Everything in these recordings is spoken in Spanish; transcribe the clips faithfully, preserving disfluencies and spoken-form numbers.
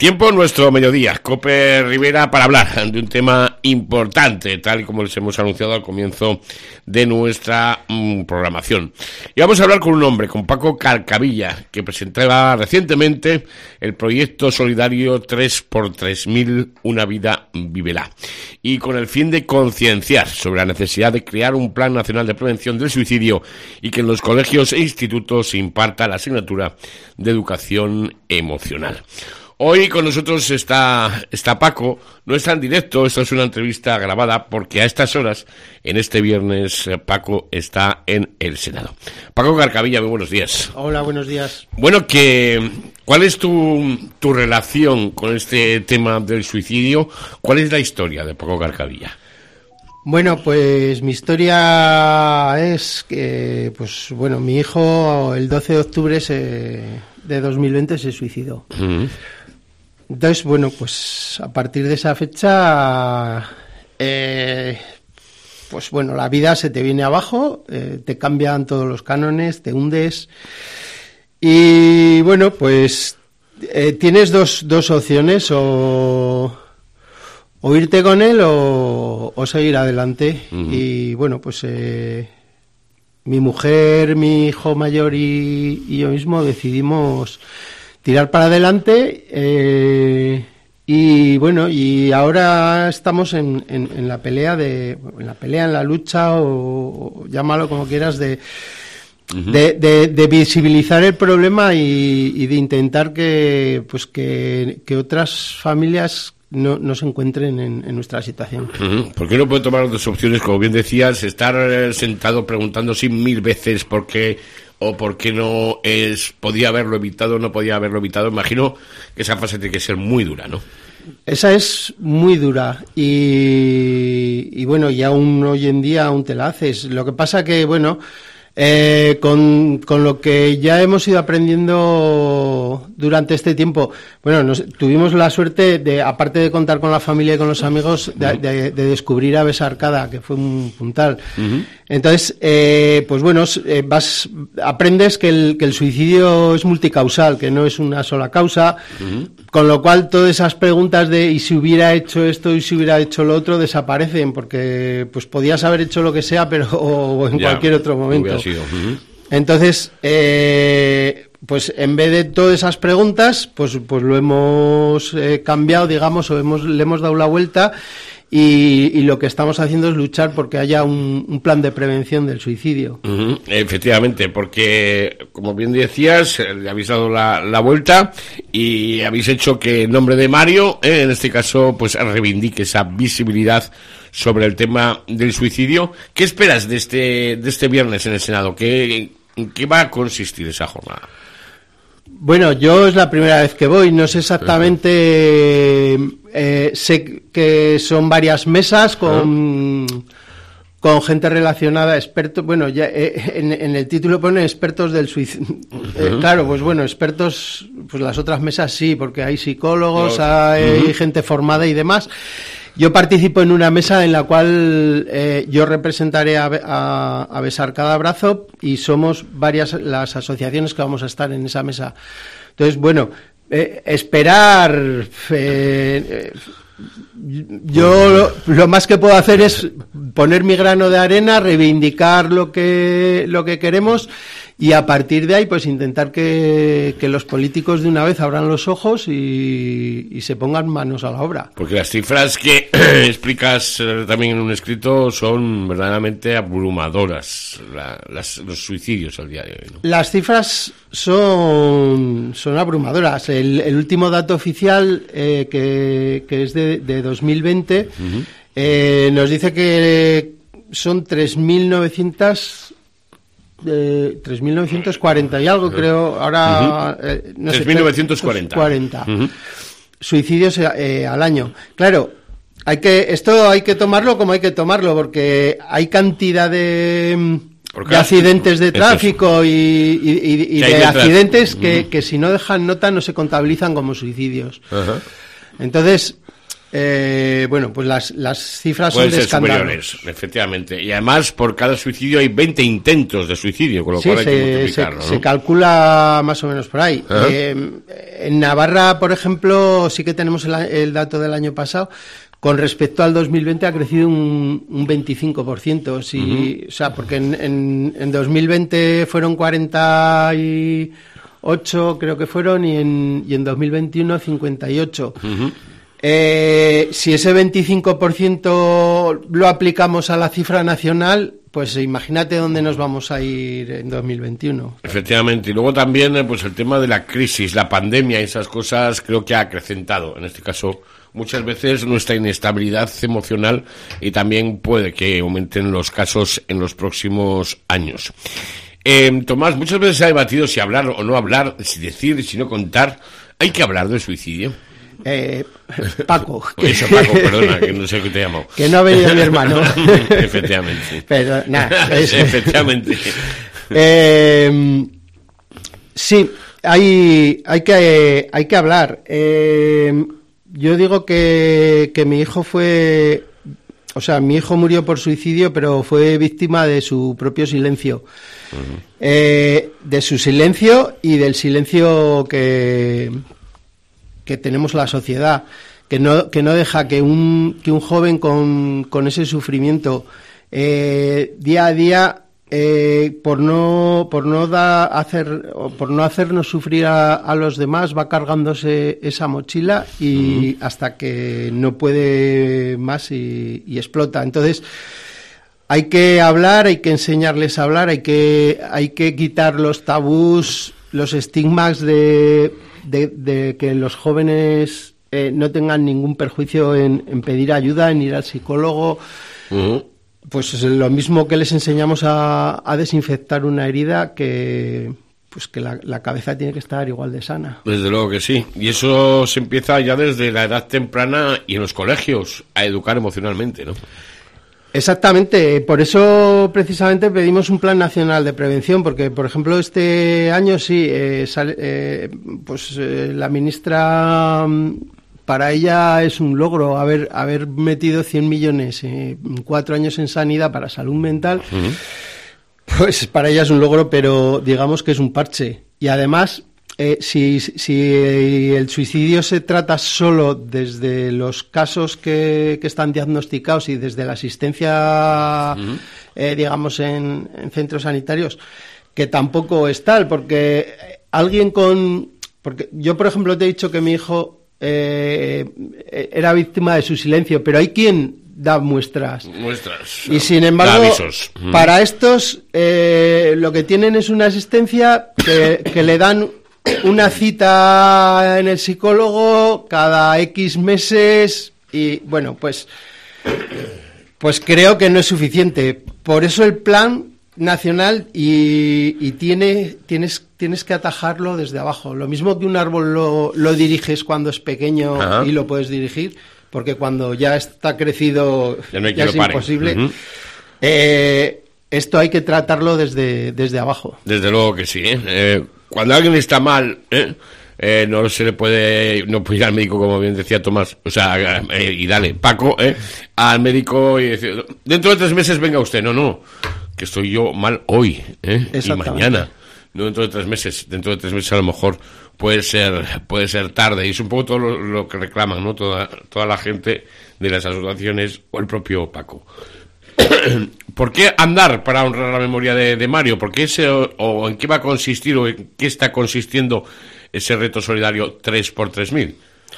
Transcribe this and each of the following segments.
Tiempo en nuestro mediodía, Cope Rivera, para hablar de un tema importante, tal y como les hemos anunciado al comienzo de nuestra mmm, programación. Y vamos a hablar con un hombre, con Paco Carcavilla, que presentaba recientemente el proyecto solidario tres por tres mil, Una Vida Vívela, y con el fin de concienciar sobre la necesidad de crear un plan nacional de prevención del suicidio y que en los colegios e institutos se imparta la asignatura de educación emocional. Hoy con nosotros está, está Paco, no está en directo, esto es una entrevista grabada porque a estas horas, en este viernes, Paco está en el Senado. Paco Carcavilla, muy buenos días. Hola, buenos días. Bueno, que, ¿cuál es tu, tu relación con este tema del suicidio? ¿Cuál es la historia de Paco Carcavilla? Bueno, pues mi historia es que, pues bueno, mi hijo el doce de octubre se, de dos mil veinte se suicidó. Uh-huh. Entonces, bueno, pues a partir de esa fecha, eh, pues bueno, la vida se te viene abajo, eh, te cambian todos los cánones, te hundes y bueno, pues eh, tienes dos, dos opciones, o, o irte con él o, o seguir adelante. Uh-huh. Y bueno, pues eh, mi mujer, mi hijo mayor y, y yo mismo decidimos tirar para adelante, eh, y bueno, y ahora estamos en, en, en la pelea de, en la pelea, en la lucha, o, o llámalo como quieras, de, uh-huh. de, de, de visibilizar el problema y, y de intentar que, pues que, que otras familias no, no se encuentren en, en nuestra situación. Uh-huh. ¿Por qué no puede tomar dos opciones? Como bien decías, estar sentado preguntándose mil veces por qué o por qué no es, podía haberlo evitado o no podía haberlo evitado. Imagino que esa fase tiene que ser muy dura, ¿no? Esa es muy dura y, y bueno, y aún hoy en día aún te la haces. Lo que pasa que, bueno, eh, con, con lo que ya hemos ido aprendiendo durante este tiempo, bueno, nos, tuvimos la suerte de, aparte de contar con la familia y con los amigos, de, de, de descubrir a Besarcada, que fue un puntal. Uh-huh. Entonces, eh, pues bueno, eh, vas, aprendes que el, que el suicidio es multicausal, que no es una sola causa, uh-huh. Con lo cual todas esas preguntas de ¿y si hubiera hecho esto y si hubiera hecho lo otro? Desaparecen, porque pues podías haber hecho lo que sea, pero o en ya, cualquier otro momento. Sido. Uh-huh. Entonces, eh, pues en vez de todas esas preguntas, pues, pues lo hemos eh, cambiado, digamos, o hemos, le hemos dado la vuelta. Y, y lo que estamos haciendo es luchar porque haya un, un plan de prevención del suicidio. Uh-huh. Efectivamente, porque, como bien decías, le habéis dado la, la vuelta y habéis hecho que en nombre de Mario, eh, en este caso, pues reivindique esa visibilidad sobre el tema del suicidio. ¿Qué esperas de este, de este viernes en el Senado? ¿Qué, ¿En qué va a consistir esa jornada? Bueno, yo es la primera vez que voy, no sé exactamente, eh, sé que son varias mesas con, con gente relacionada, expertos, bueno, ya eh, en, en el título pone expertos del suicidio, eh, claro, pues bueno, expertos, pues las otras mesas sí, porque hay psicólogos, hay uh-huh. gente formada y demás. Yo participo en una mesa en la cual eh, yo representaré a, a, a Besarcada Abrazo y somos varias las asociaciones que vamos a estar en esa mesa. Entonces, bueno, eh, esperar... Eh, eh, yo lo, lo más que puedo hacer es poner mi grano de arena, reivindicar lo que lo que queremos y a partir de ahí pues intentar que, que los políticos de una vez abran los ojos y, y se pongan manos a la obra. Porque las cifras que explicas eh, también en un escrito son verdaderamente abrumadoras, la, las, los suicidios al día de hoy, ¿no? Las cifras son son abrumadoras. El, el último dato oficial eh, que, que es de, de dos mil veinte uh-huh. eh, nos dice que son tres mil novecientos Eh, tres mil novecientos cuarenta y algo, creo, ahora... Uh-huh. Eh, no tres mil novecientos cuarenta. cuarenta. Uh-huh. Suicidios eh, al año. Claro, hay que esto hay que tomarlo como hay que tomarlo, porque hay cantidad de, de accidentes de tráfico y, y, y, y de, de accidentes uh-huh. que, que si no dejan nota no se contabilizan como suicidios. Uh-huh. Entonces... Eh, bueno, pues las, las cifras Pueden son de ser escándalo. superiores, efectivamente. Y además, por cada suicidio hay veinte intentos de suicidio, con lo Sí, cual hay se, que se, multiplicarlo, ¿no? se calcula más o menos por ahí. Eh, en Navarra, por ejemplo, sí que tenemos el, el dato del año pasado. Con respecto al dos mil veinte ha crecido un, un veinticinco por ciento. Si, uh-huh. O sea, porque en, en, en dos mil veinte fueron cuarenta y ocho, creo que fueron, y en, y en dos mil veintiuno cincuenta y ocho. Uh-huh. Eh, si ese veinticinco por ciento lo aplicamos a la cifra nacional, pues imagínate dónde nos vamos a ir en dos mil veintiuno. Efectivamente, y luego también pues el tema de la crisis, la pandemia y esas cosas creo que ha acrecentado, en este caso, muchas veces nuestra inestabilidad emocional, y también puede que aumenten los casos en los próximos años. Eh, Tomás, muchas veces se ha debatido si hablar o no hablar, si decir, si no contar. ¿Hay que hablar del suicidio? Eh, Paco. Eso, Paco, perdona, que no sé qué te he llamado. Que no ha venido mi hermano. Efectivamente. Pero, nada. Es... Efectivamente. Eh, sí, hay, hay, que, hay que hablar. Eh, yo digo que, que mi hijo fue... O sea, mi hijo murió por suicidio, pero fue víctima de su propio silencio. Uh-huh. Eh, de su silencio y del silencio que... que tenemos la sociedad, que no que no deja que un que un joven con, con ese sufrimiento eh, día a día eh, por no por no da hacer por no hacernos sufrir a, a los demás, va cargándose esa mochila y uh-huh. hasta que no puede más y, y explota. Entonces hay que hablar, hay que enseñarles a hablar, hay que hay que quitar los tabús, los estigmas de De, de que los jóvenes eh, no tengan ningún perjuicio en, en pedir ayuda, en ir al psicólogo. Uh-huh. Pues es lo mismo que les enseñamos a, a desinfectar una herida, que pues que la, la cabeza tiene que estar igual de sana. Desde luego que sí. Y eso se empieza ya desde la edad temprana y en los colegios, a educar emocionalmente, ¿no? Exactamente, por eso precisamente pedimos un plan nacional de prevención, porque por ejemplo este año sí, eh, sale, eh, pues eh, la ministra, para ella es un logro haber haber metido cien millones en eh, cuatro años en sanidad para salud mental. Uh-huh. Pues para ella es un logro, pero digamos que es un parche. Y además, eh, si, si el suicidio se trata solo desde los casos que, que están diagnosticados y desde la asistencia, uh-huh. eh, digamos, en, en centros sanitarios, que tampoco es tal, porque alguien con... Porque yo, por ejemplo, te he dicho que mi hijo eh, era víctima de su silencio, pero hay quien da muestras. Muestras. Y sin embargo, para estos, eh, lo que tienen es una asistencia que, que le dan una cita en el psicólogo cada X meses y, bueno, pues, pues creo que no es suficiente. Por eso el plan nacional y, y tiene, tienes, tienes que atajarlo desde abajo. Lo mismo que un árbol lo, lo diriges cuando es pequeño. Ajá. Y lo puedes dirigir, porque cuando ya está crecido ya, no hay ya es imposible. Uh-huh. Eh, esto hay que tratarlo desde, desde abajo. Desde luego que sí, ¿eh? Eh, cuando alguien está mal, ¿eh? Eh, no se le puede, no puede ir al médico, como bien decía Tomás, o sea, eh, y dale, Paco, ¿eh? al médico y decir, dentro de tres meses venga usted. No, no, que estoy yo mal hoy, ¿eh? y mañana, no dentro de tres meses. Dentro de tres meses a lo mejor puede ser puede ser tarde, y es un poco todo lo, lo que reclaman, ¿no? Toda, toda la gente de las asociaciones o el propio Paco. ¿Por qué andar para honrar la memoria de, de Mario? ¿Por qué ese, o, o en qué va a consistir o en qué está consistiendo ese reto solidario tres por tres mil?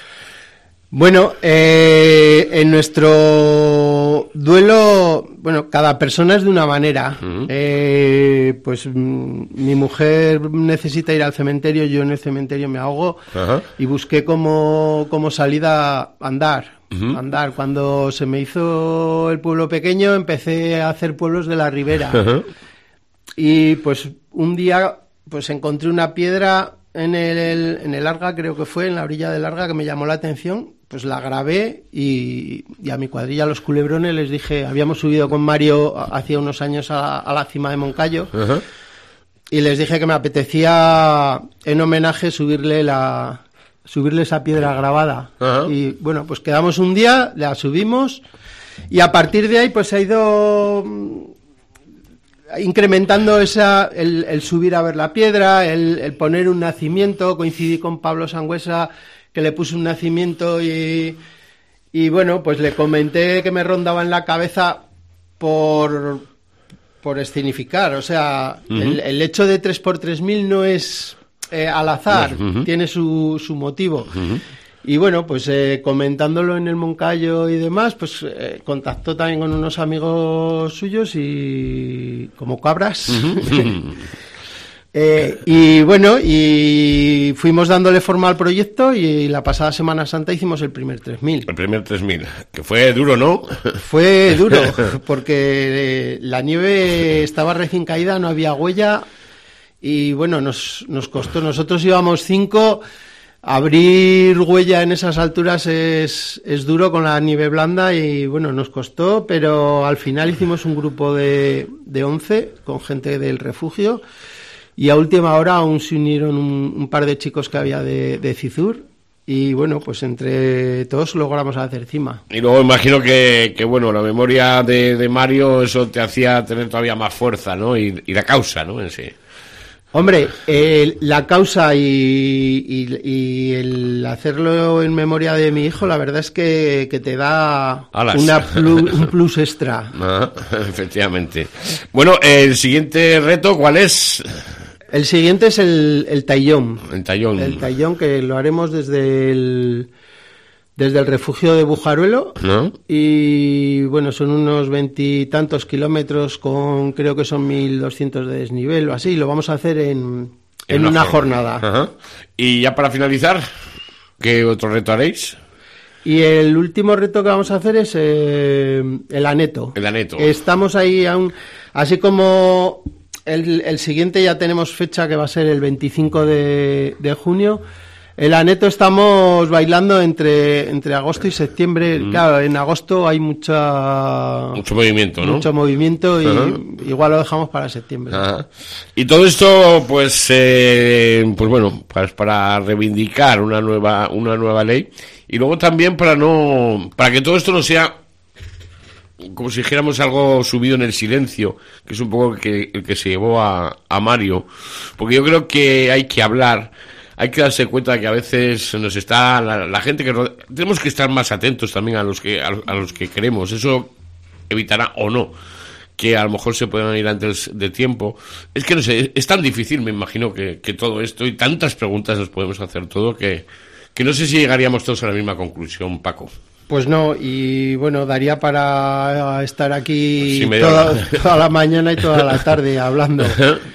Bueno, eh, en nuestro duelo, bueno, cada persona es de una manera. Uh-huh. Eh, pues m- mi mujer necesita ir al cementerio, yo en el cementerio me ahogo. Uh-huh. Y busqué como, como salida andar. Uh-huh. Andar. Cuando se me hizo el pueblo pequeño, empecé a hacer pueblos de la ribera. Uh-huh. Y pues un día pues encontré una piedra en el, en el Arga, creo que fue, en la orilla del Arga, que me llamó la atención. Pues la grabé y, y a mi cuadrilla, Los Culebrones, les dije, habíamos subido con Mario hacía unos años a, a la cima de Moncayo. Uh-huh. Y les dije que me apetecía en homenaje subirle la, subirle esa piedra grabada. Ajá. Y bueno, pues quedamos un día, la subimos y a partir de ahí pues se ha ido incrementando esa el, el subir a ver la piedra, el, el poner un nacimiento. Coincidí con Pablo Sangüesa, que le puse un nacimiento y, y bueno, pues le comenté que me rondaba en la cabeza por, por escenificar. O sea, uh-huh. el, el hecho de tres por tres mil no es eh, al azar, uh-huh. tiene su, su motivo. Uh-huh. Y bueno, pues eh, comentándolo en el Moncayo y demás, pues eh, contactó también con unos amigos suyos y como cabras. Uh-huh. eh, y bueno, y fuimos dándole forma al proyecto y la pasada Semana Santa hicimos el primer tres mil. El primer tres mil, que fue duro, ¿no? Fue duro, porque eh, la nieve estaba recién caída, no había huella y bueno, nos, nos costó. Nosotros íbamos cinco... Abrir huella en esas alturas es, es duro con la nieve blanda y bueno, nos costó, pero al final hicimos un grupo de, de once con gente del refugio y a última hora aún se unieron un, un par de chicos que había de, de Cizur y bueno, pues entre todos logramos hacer cima. Y luego imagino que, que bueno, la memoria de, de Mario, eso te hacía tener todavía más fuerza, ¿no? Y, y la causa, ¿no? En sí. Hombre, eh, la causa y, y, y el hacerlo en memoria de mi hijo, la verdad es que, que te da una plus, un plus extra. Ah, efectivamente. Bueno, el siguiente reto, ¿cuál es? El siguiente es el, el Taillón. El Taillón. El Taillón, que lo haremos desde el... desde el refugio de Bujaruelo, ¿no? Y bueno, son unos veintitantos kilómetros con, creo que son mil doscientos de desnivel o así, lo vamos a hacer en, en, en una, una jornada. Ajá. Y ya para finalizar, ¿qué otro reto haréis? Y el último reto que vamos a hacer es eh, el Aneto. El Aneto. Estamos ahí aún, así como el, el siguiente ya tenemos fecha que va a ser el veinticinco de, de junio. El Aneto estamos bailando entre, entre agosto y septiembre. Mm. Claro, en agosto hay mucha... Mucho movimiento, ¿no? Mucho movimiento y Ajá. igual lo dejamos para septiembre. Ajá. Y todo esto, pues, eh, pues bueno, pues para reivindicar una nueva, una nueva ley y luego también para no, para que todo esto no sea como si dijéramos algo subido en el silencio, que es un poco el que, el que se llevó a, a Mario, porque yo creo que hay que hablar. Hay que darse cuenta de que a veces nos está la, la gente que rodea, tenemos que estar más atentos también a los que a, a los que queremos. Eso evitará o no que a lo mejor se puedan ir antes de tiempo. Es que no sé, es tan difícil, me imagino, que, que todo esto y tantas preguntas nos podemos hacer todo que, que no sé si llegaríamos todos a la misma conclusión, Paco. Pues no, y bueno, daría para estar aquí sí, toda, toda la mañana y toda la tarde hablando.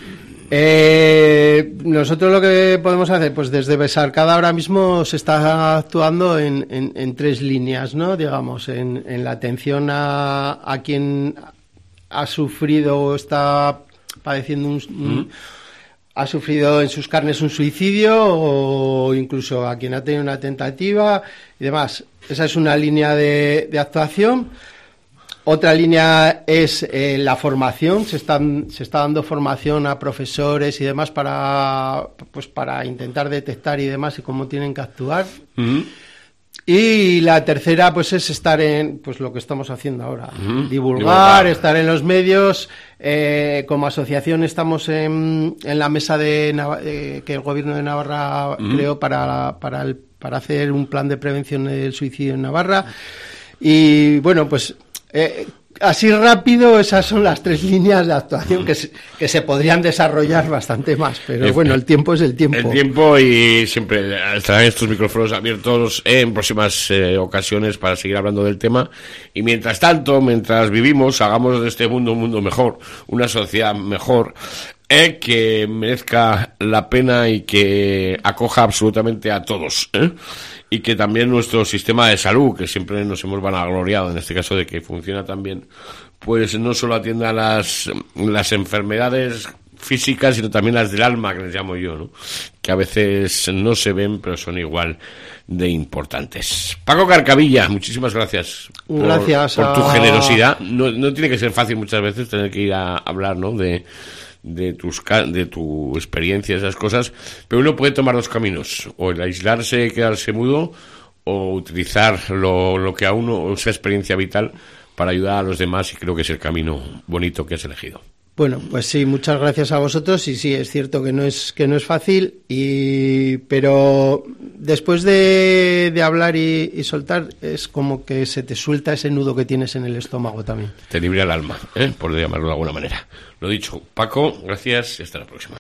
Eh, nosotros lo que podemos hacer, pues desde Besarcada ahora mismo se está actuando en, en, en tres líneas, ¿no? Digamos, en, en la atención a, a quien ha sufrido o está padeciendo un, mm. un, ha sufrido en sus carnes un suicidio o incluso a quien ha tenido una tentativa y demás. Esa es una línea de, de actuación. Otra línea es eh, la formación. Se están, se está dando formación a profesores y demás para, pues para intentar detectar y demás y cómo tienen que actuar. Uh-huh. Y la tercera, pues es estar en, pues lo que estamos haciendo ahora, uh-huh. divulgar, divulgar, estar en los medios. Eh, como asociación estamos en, en la mesa de Nav- eh, que el Gobierno de Navarra uh-huh. creó para para el, para hacer un plan de prevención del suicidio en Navarra. Y bueno, pues Eh, así rápido, esas son las tres líneas de actuación que se, que se podrían desarrollar bastante más, pero el, bueno, el tiempo es el tiempo. El tiempo y siempre estarán estos micrófonos abiertos en próximas eh, ocasiones para seguir hablando del tema y mientras tanto, mientras vivimos, hagamos de este mundo un mundo mejor, una sociedad mejor, eh, que merezca la pena y que acoja absolutamente a todos, ¿eh? Y que también nuestro sistema de salud, que siempre nos hemos vanagloriado, en este caso de que funciona tan bien, pues no solo atienda las, las enfermedades físicas, sino también las del alma, que les llamo yo, ¿no? Que a veces no se ven, pero son igual de importantes. Paco Carcavilla, muchísimas gracias. Gracias por, por tu a... generosidad. No, no tiene que ser fácil muchas veces tener que ir a hablar, ¿no? De, de tus de tu experiencia, esas cosas, pero uno puede tomar dos caminos, o el aislarse, quedarse mudo, o utilizar lo, lo que a uno, esa experiencia vital, para ayudar a los demás, y creo que es el camino bonito que has elegido. Bueno, pues sí, muchas gracias a vosotros, y sí, es cierto que no es que no es fácil, y pero después de, de hablar y, y soltar, es como que se te suelta ese nudo que tienes en el estómago también. Te libra el alma, ¿eh? Por llamarlo de alguna manera. Lo dicho, Paco, gracias y hasta la próxima.